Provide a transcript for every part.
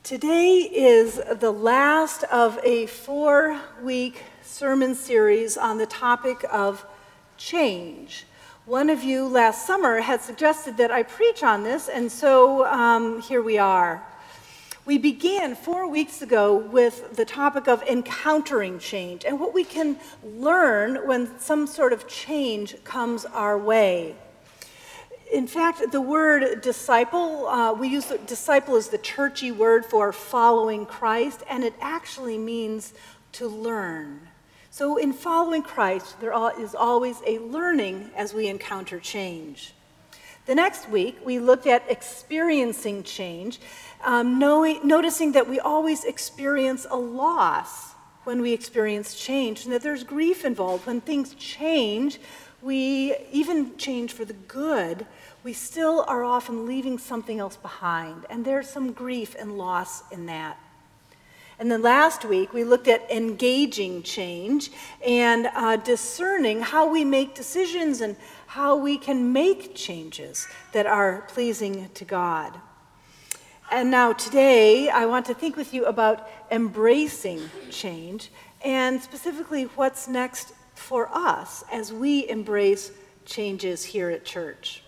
Today is the last of a 4-week sermon series on the topic of change. One of you last summer had suggested that I preach on this, and so here we are. We began 4 weeks ago with the topic of encountering change and what we can learn when some sort of change comes our way. In fact, the word disciple, we use disciple as the churchy word for following Christ, and it actually means to learn. So in following Christ, there is always a learning as we encounter change. The next week, we looked at experiencing change, noticing that we always experience a loss when we experience change, and that there's grief involved. When things change, we even change for the good, we still are often leaving something else behind, and there's some grief and loss in that. And then last week, we looked at engaging change and discerning how we make decisions and how we can make changes that are pleasing to God. And now today, I want to think with you about embracing change and specifically what's next for us as we embrace changes here at church.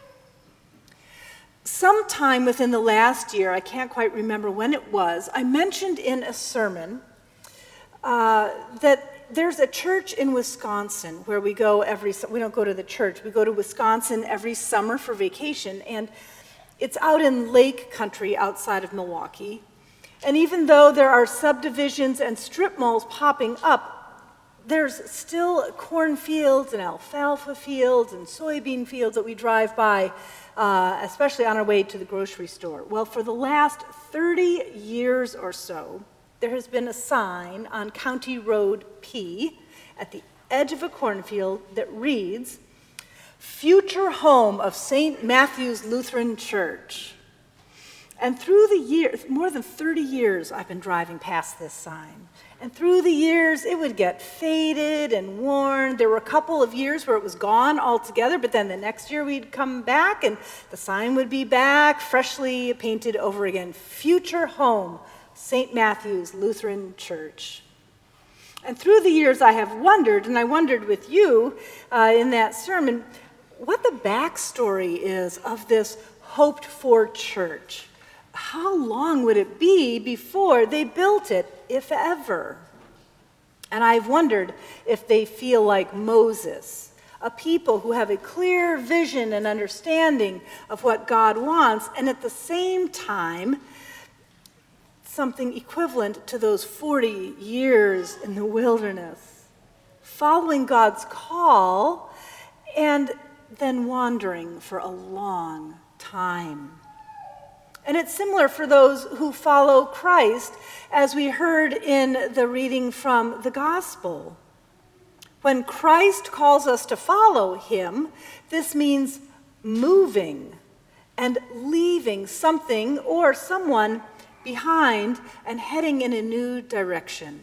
Sometime within the last year, I can't quite remember when it was, I mentioned in a sermon that there's a church in Wisconsin where we go we don't go to the church, we go to Wisconsin every summer for vacation, and it's out in lake country outside of Milwaukee. And even though there are subdivisions and strip malls popping up, there's still cornfields and alfalfa fields and soybean fields that we drive by, especially on our way to the grocery store. Well, for the last 30 years or so, there has been a sign on County Road P at the edge of a cornfield that reads, "Future home of St. Matthew's Lutheran Church." And through the years, more than 30 years, I've been driving past this sign. And through the years, it would get faded and worn. There were a couple of years where it was gone altogether, but then the next year we'd come back and the sign would be back, freshly painted over again. Future home, St. Matthew's Lutheran Church. And through the years, I have wondered, and I wondered with you in that sermon, what the backstory is of this hoped-for church. How long would it be before they built it, if ever? And I've wondered if they feel like Moses, a people who have a clear vision and understanding of what God wants, and at the same time, something equivalent to those 40 years in the wilderness, following God's call and then wandering for a long time. And it's similar for those who follow Christ, as we heard in the reading from the gospel. When Christ calls us to follow him, this means moving and leaving something or someone behind and heading in a new direction.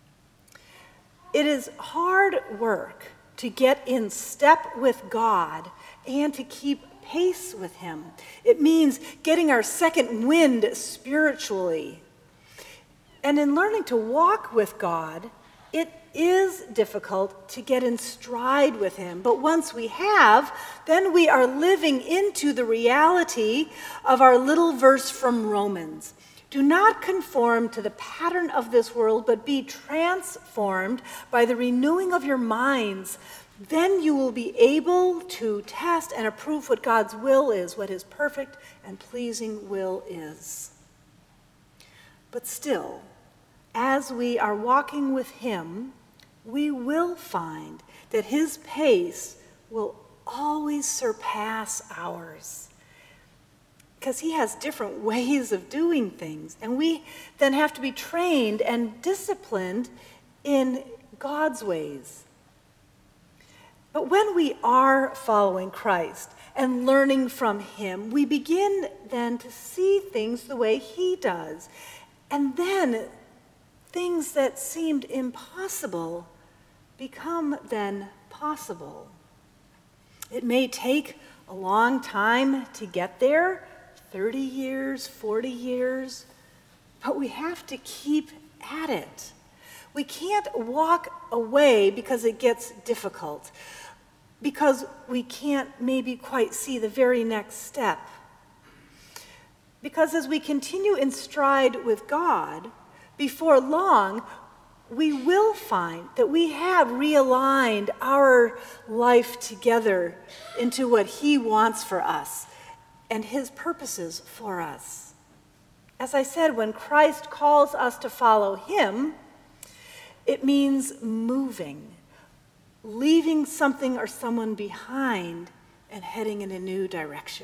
It is hard work to get in step with God and to keep pace with him. It means getting our second wind spiritually. And in learning to walk with God, it is difficult to get in stride with him. But once we have, then we are living into the reality of our little verse from Romans. Do not conform to the pattern of this world, but be transformed by the renewing of your minds. Then you will be able to test and approve what God's will is, what his perfect and pleasing will is. But still, as we are walking with him, we will find that his pace will always surpass ours, because he has different ways of doing things, and we then have to be trained and disciplined in God's ways. But when we are following Christ and learning from him, we begin then to see things the way he does. And then things that seemed impossible become then possible. It may take a long time to get there, 30 years, 40 years, but we have to keep at it. We can't walk away because it gets difficult, because we can't maybe quite see the very next step. Because as we continue in stride with God, before long, we will find that we have realigned our life together into what He wants for us and His purposes for us. As I said, when Christ calls us to follow Him, it means moving, leaving something or someone behind and heading in a new direction.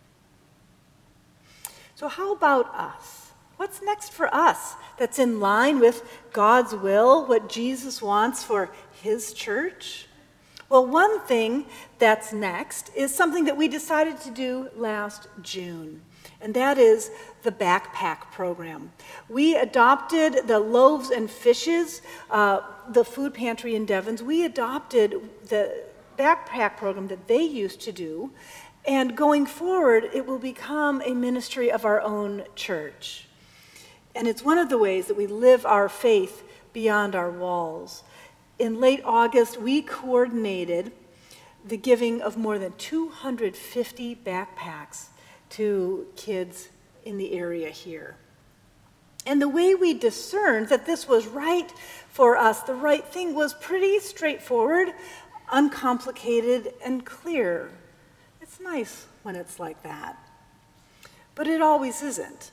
So how about us? What's next for us that's in line with God's will, what Jesus wants for His church? Well, one thing that's next is something that we decided to do last June, and that is the backpack program. We adopted the Loaves and Fishes, the food pantry in Devens. We adopted the backpack program that they used to do, and going forward, it will become a ministry of our own church. And it's one of the ways that we live our faith beyond our walls. In late August, we coordinated the giving of more than 250 backpacks to kids in the area here. And the way we discerned that this was right for us, the right thing, was pretty straightforward, uncomplicated, and clear. It's nice when it's like that, but it always isn't.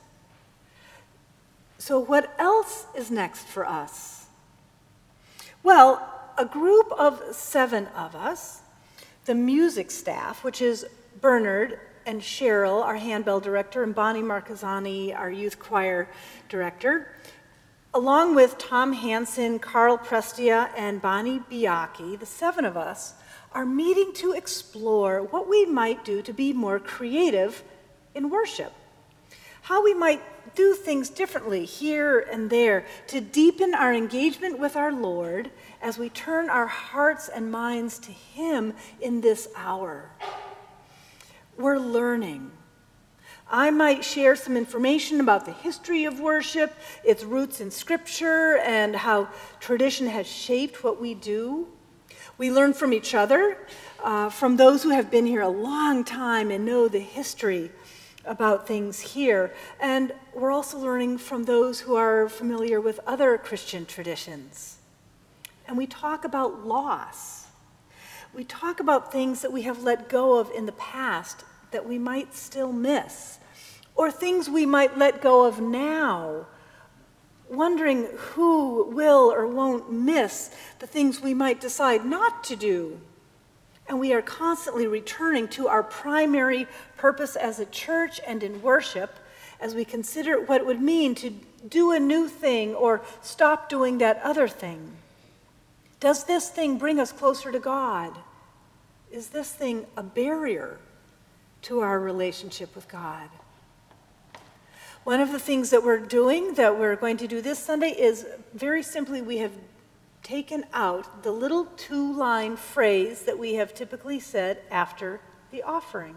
So what else is next for us? Well, a group of 7 of us, the music staff, which is Bernard and Cheryl, our handbell director, and Bonnie Marcazzani, our youth choir director, along with Tom Hansen, Carl Prestia, and Bonnie Biaki, the 7 of us, are meeting to explore what we might do to be more creative in worship. How we might do things differently here and there to deepen our engagement with our Lord as we turn our hearts and minds to Him in this hour. We're learning. I might share some information about the history of worship, its roots in Scripture, and how tradition has shaped what we do. We learn from each other, from those who have been here a long time and know the history about things here. And we're also learning from those who are familiar with other Christian traditions. And we talk about loss. We talk about things that we have let go of in the past that we might still miss, or things we might let go of now, wondering who will or won't miss the things we might decide not to do. And we are constantly returning to our primary purpose as a church and in worship as we consider what it would mean to do a new thing or stop doing that other thing. Does this thing bring us closer to God? Is this thing a barrier to our relationship with God? One of the things that we're doing, that we're going to do this Sunday, is very simply we have taken out the little 2-line phrase that we have typically said after the offering.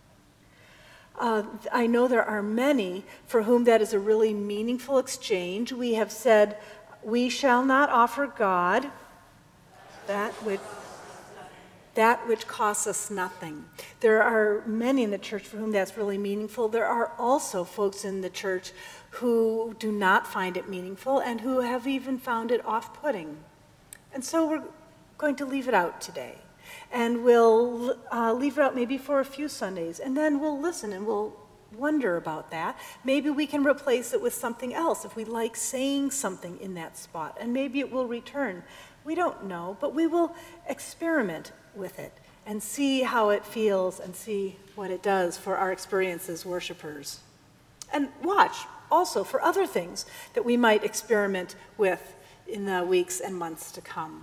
I know there are many for whom that is a really meaningful exchange. We have said, "We shall not offer God that which costs us nothing." There are many in the church for whom that's really meaningful. There are also folks in the church who do not find it meaningful and who have even found it off-putting. And so we're going to leave it out today. And we'll leave it out maybe for a few Sundays, and then we'll listen and we'll wonder about that. Maybe we can replace it with something else if we like saying something in that spot, and maybe it will return. We don't know, but we will experiment with it and see how it feels and see what it does for our experience as worshipers. And watch also for other things that we might experiment with in the weeks and months to come.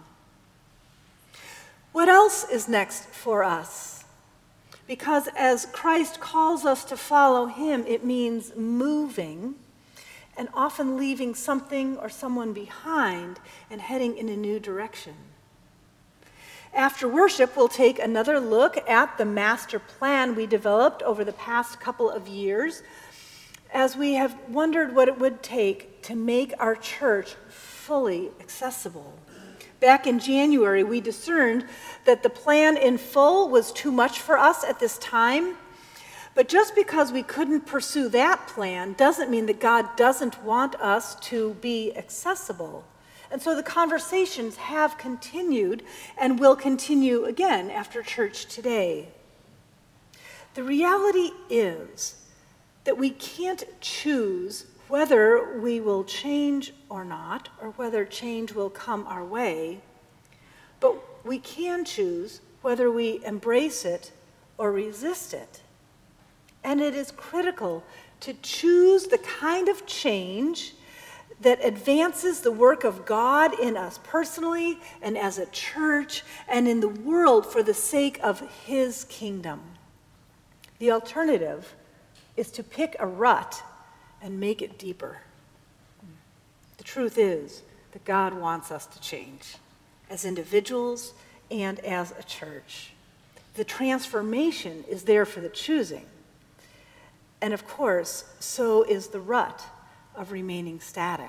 What else is next for us? Because as Christ calls us to follow Him, it means moving and often leaving something or someone behind and heading in a new direction. After worship, we'll take another look at the master plan we developed over the past couple of years as we have wondered what it would take to make our church fully accessible. Back in January, we discerned that the plan in full was too much for us at this time. But just because we couldn't pursue that plan doesn't mean that God doesn't want us to be accessible. And so the conversations have continued and will continue again after church today. The reality is that we can't choose whether we will change or not, or whether change will come our way, but we can choose whether we embrace it or resist it. And it is critical to choose the kind of change that advances the work of God in us personally and as a church and in the world for the sake of His kingdom. The alternative is to pick a rut and make it deeper. The truth is that God wants us to change as individuals and as a church. The transformation is there for the choosing. And of course, so is the rut of remaining static.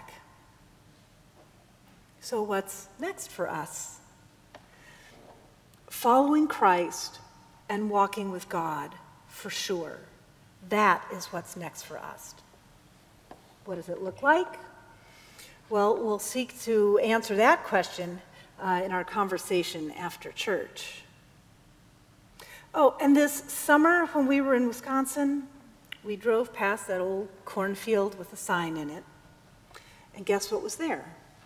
So what's next for us? Following Christ and walking with God, for sure. That is what's next for us. What does it look like? Well, we'll seek to answer that question in our conversation after church. Oh, and this summer when we were in Wisconsin, we drove past that old cornfield with a sign in it, and guess what was there?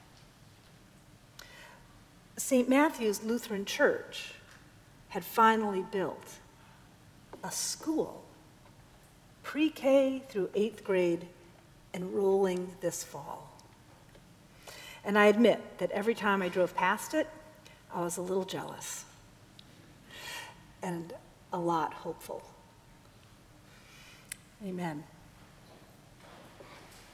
St. Matthew's Lutheran Church had finally built a school, pre-K through 8th grade, enrolling this fall. And I admit that every time I drove past it, I was a little jealous and a lot hopeful. Amen.